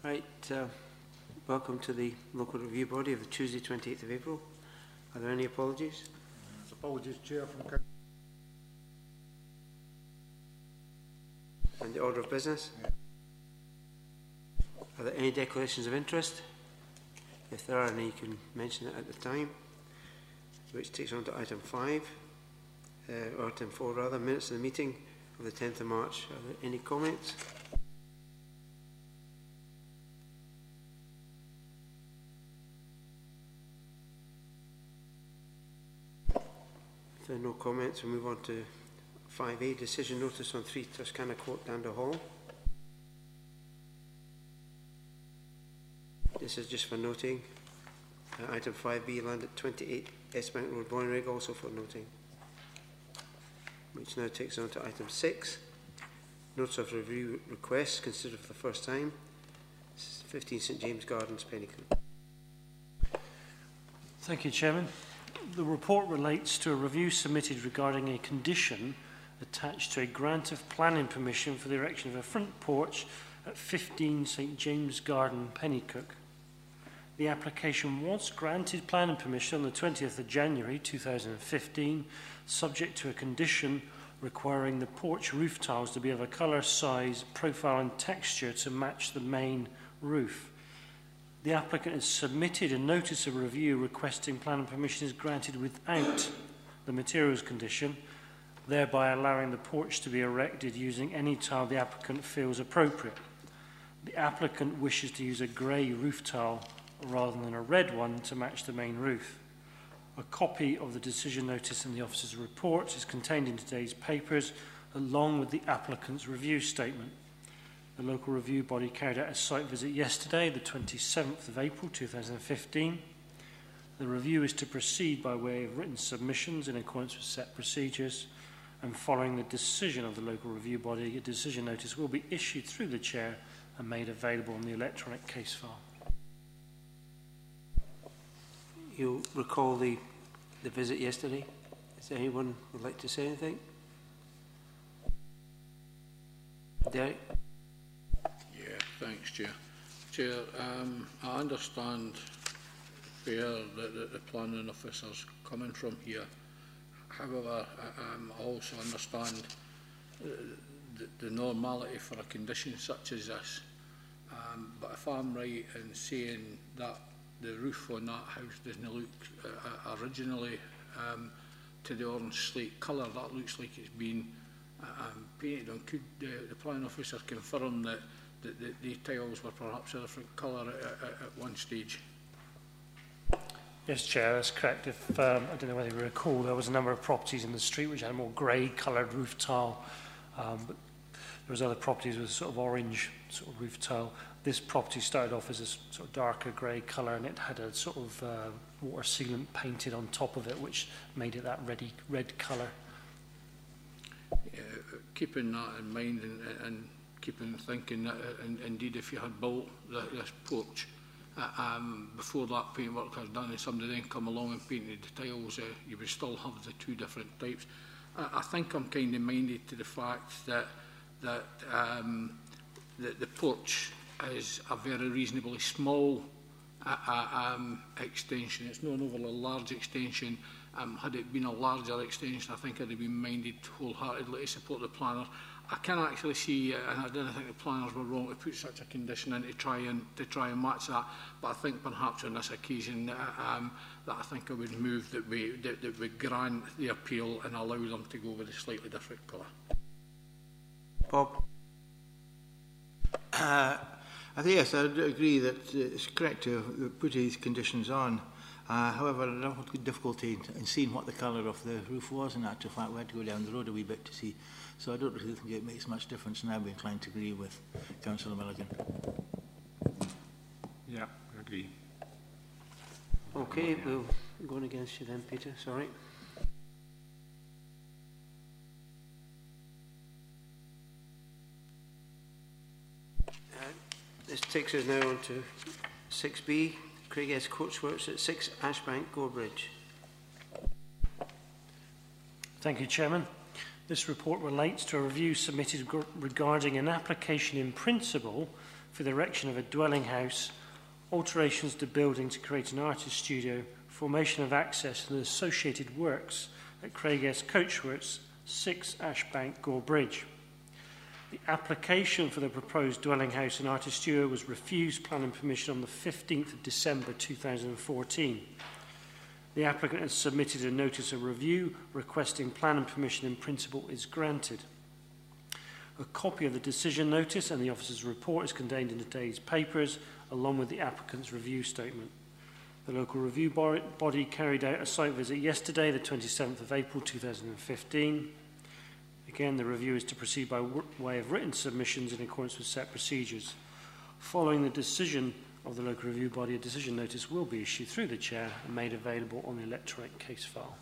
Right, welcome to the local review body of the Tuesday 28th of April. Are there any apologies? Apologies, Chair, from Council. And the order of business? Yeah. Are there any declarations of interest? If there are any, you can mention it at the time, which takes on to item 5, or item 4 rather, minutes of the meeting of the 10th of March. Are there any comments? If there are no comments, we'll move on to 5A, decision notice on 3 Toscana Court, Dandle Hall. This is just for noting. Item 5B, land at 28 Estbank Road, Boynerig, also for noting. Which now takes on to item 6. Notice of review requests considered for the first time. This is 15 St James Gardens, Pennycook. Thank you, Chairman. The report relates to a review submitted regarding a condition attached to a grant of planning permission for the erection of a front porch at 15 St James Garden, Pennycook. The application was granted planning permission on the 20th of January 2015, subject to a condition requiring the porch roof tiles to be of a colour, size, profile and texture to match the main roof. The applicant has submitted a notice of review requesting planning permission is granted without the materials condition, thereby allowing the porch to be erected using any tile the applicant feels appropriate. The applicant wishes to use a grey roof tile rather than a red one to match the main roof. A copy of the decision notice and the officer's report is contained in today's papers, along with the applicant's review statement. The local review body carried out a site visit yesterday, the 27th of April 2015. The review is to proceed by way of written submissions in accordance with set procedures, and following the decision of the local review body, a decision notice will be issued through the chair and made available on the electronic case file. You'll recall the visit yesterday. Is there anyone who would like to say anything? Derek? Yeah, thanks, Chair. Chair, I understand where the planning officer's coming from here. However, I also understand the normality for a condition such as this. But if I'm right in saying that the roof on that house doesn't look originally to the orange slate colour, that looks like it's been painted on. Could the planning officer confirm that the tiles were perhaps a different colour at one stage? Yes, Chair, that's correct. If I don't know whether you recall, there was a number of properties in the street which had a more grey coloured roof tile, but there was other properties with sort of orange sort of roof tile. This property started off as a sort of darker grey colour, and it had a sort of water sealant painted on top of it, which made it that red colour. Keeping that in mind and keeping thinking that indeed if you had built this porch before that paintwork was done and somebody then come along and painted the tiles, you would still have the two different types. I think I'm kind of minded to the fact that the porch is a very reasonably small extension. It's not an overly large extension. Had it been a larger extension, I think I'd have been minded wholeheartedly to support the planner. I can actually see, and I didn't think the planners were wrong to put such a condition in to try and match that. But I think perhaps on this occasion that I think I would move that we grant the appeal and allow them to go with a slightly different colour. Bob? I think yes, I agree that it's correct to put these conditions on. However, I have difficulty in seeing what the colour of the roof was. In actual fact, we had to go down the road a wee bit to see. So I don't really think it makes much difference, and I'd be inclined to agree with Councillor Milligan. Yeah, I agree. Okay, we'll go on against you then, Peter. Sorry. This takes us now on to 6B, Craig S. Coachworks at 6 Ashbank, Gorebridge. Thank you, Chairman. This report relates to a review submitted regarding an application in principle for the erection of a dwelling house, alterations to building to create an artist studio, formation of access and associated works at Craig S. Coachworks, 6 Ashbank, Gore Bridge. The application for the proposed dwelling house and artist studio was refused planning permission on the 15th of December 2014. The applicant has submitted a notice of review requesting planning permission in principle is granted. A copy of the decision notice and the officer's report is contained in today's papers, along with the applicant's review statement. The local review body carried out a site visit yesterday, the 27th of April 2015. Again, the review is to proceed by way of written submissions in accordance with set procedures. Following the decision of the local review body, a decision notice will be issued through the chair and made available on the electronic case file.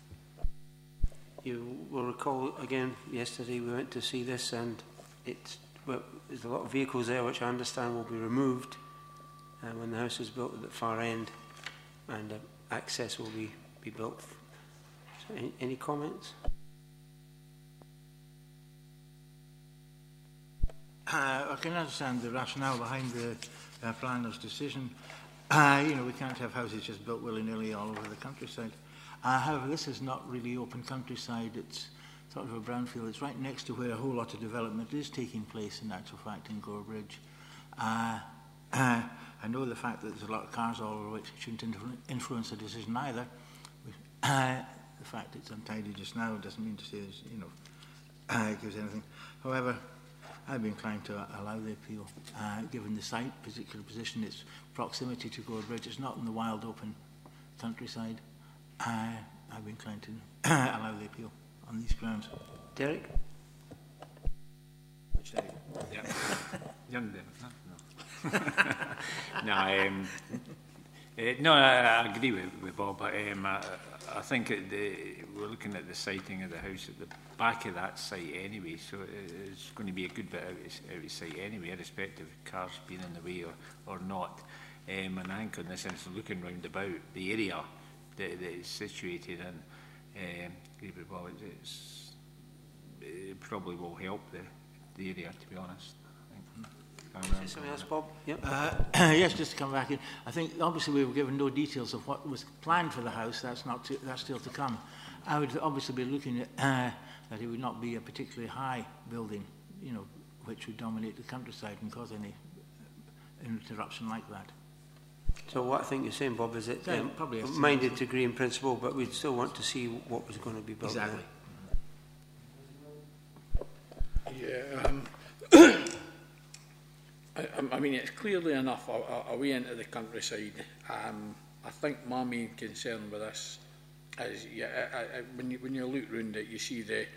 You will recall, again, yesterday we went to see this, and there's a lot of vehicles there which I understand will be removed when the house is built at the far end, and access will be built. So any comments? I can understand the rationale behind the planner's decision. We can't have houses just built willy-nilly all over the countryside. However, this is not really open countryside. It's sort of a brownfield. It's right next to where a whole lot of development is taking place, in actual fact, in Gore Bridge. I know the fact that there's a lot of cars all over, which shouldn't influence the decision either. The fact it's untidy just now doesn't mean to say it gives anything. However, I'd be inclined to allow the appeal, given the site, particular position, its proximity to Gore Bridge. It's not in the wild open countryside. I'd be inclined to allow the appeal on these grounds. Derek? Which Derek? Yeah. Young Derek, no? I agree with Bob. I think we're looking at the siting of the house at the back of that site anyway, so it's going to be a good bit out of sight anyway, irrespective of cars being in the way or not. And I think in this instance, looking round about the area that it's situated in, it probably will help the area, to be honest. Something else, Bob? Yep. Yes, just to come back in. I think obviously we were given no details of what was planned for the house. That's still to come. I would obviously be looking at that it would not be a particularly high building, which would dominate the countryside and cause any interruption like that. So what I think you're saying, Bob, is that probably minded to agree in principle, but we'd still want to see what was going to be built. Exactly. Yeah. I mean, it's clearly enough away into the countryside. I think my main concern with this is, when you look round it, you see the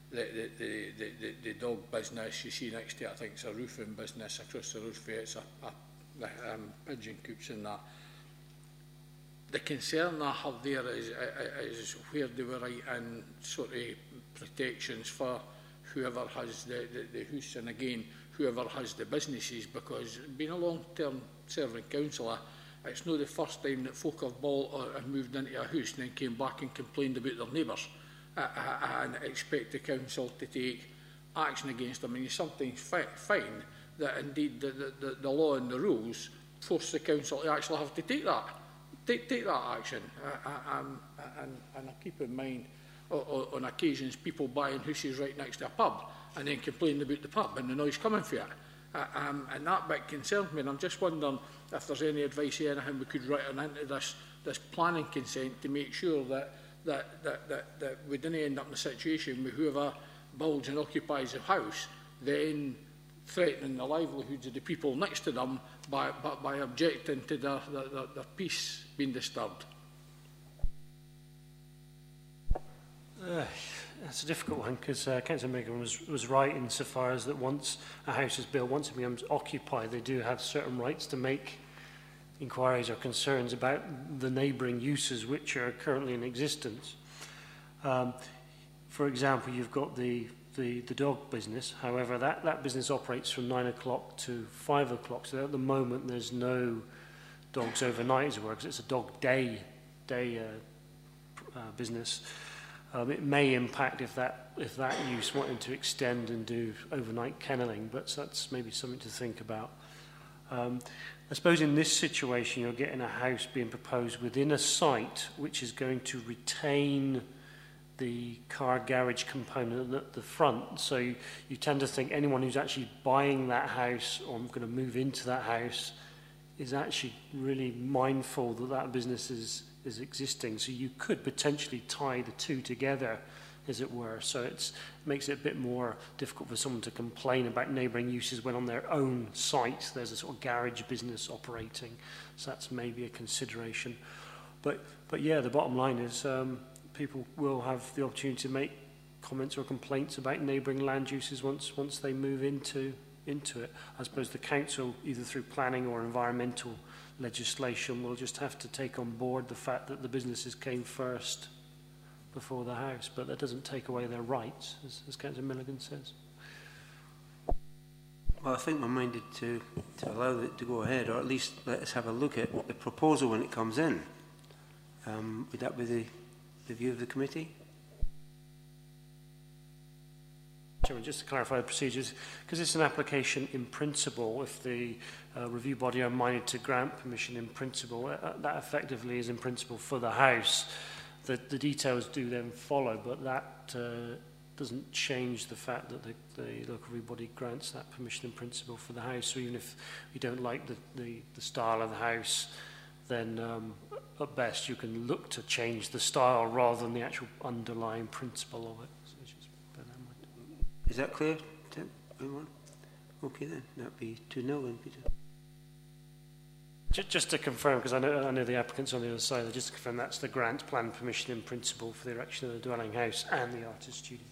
dog business. You see next to it, I think it's a roofing business. Across the roof, it's a pigeon coops and that. The concern I have there is where they were writing sort of protections for whoever has the house, and again, whoever has the businesses, because being a long-term serving councillor, it's not the first time that folk have bought or moved into a house and then came back and complained about their neighbours and expect the council to take action against them. And you sometimes find that indeed the law and the rules force the council to actually have to take that action. And I keep in mind, on occasions, people buying houses right next to a pub and then complaining about the pub and the noise coming from it. And that bit concerns me, and I'm just wondering if there's any advice or anything we could write into this planning consent to make sure that we didn't end up in a situation where whoever builds and occupies a house then threatening the livelihoods of the people next to them by objecting to their peace being disturbed. That's a difficult one, because Councillor Megan was right insofar as that once a house is built, once it becomes occupied, they do have certain rights to make inquiries or concerns about the neighbouring uses which are currently in existence. For example, you've got the dog business. However, that business operates from 9 o'clock to 5 o'clock, so at the moment there's no dogs overnight, as it were, because it's a dog day business. It may impact if that use wanted to extend and do overnight kennelling, but that's maybe something to think about. I suppose in this situation you're getting a house being proposed within a site which is going to retain the car garage component at the front. So you tend to think anyone who's actually buying that house or going to move into that house is actually really mindful that that business is existing. So you could potentially tie the two together, as it were. So it makes it a bit more difficult for someone to complain about neighbouring uses when on their own site there's a sort of garage business operating. So that's maybe a consideration. But yeah, the bottom line is people will have the opportunity to make comments or complaints about neighbouring land uses once they move into it. I suppose the council, either through planning or environmental legislation, will just have to take on board the fact that the businesses came first before the house, but that doesn't take away their rights, as Councillor Milligan says. Well, I think we're minded to allow it to go ahead, or at least let us have a look at the proposal when it comes in. Would that be the view of the committee? Chairman, just to clarify the procedures, because it's an application in principle, if the review body are minded to grant permission in principle, that effectively is in principle for the house. The details do then follow, but that doesn't change the fact that the local review body grants that permission in principle for the house. So even if you don't like the style of the house, then at best you can look to change the style rather than the actual underlying principle of it. So just bear that in mind. Is that clear, Tim? Anyone? Okay then, that'd be 2-0 then, Peter. Just to confirm, because I know the applicant's on the other side, just to confirm that's the grant plan permission in principle for the erection of the dwelling house and the artist studio.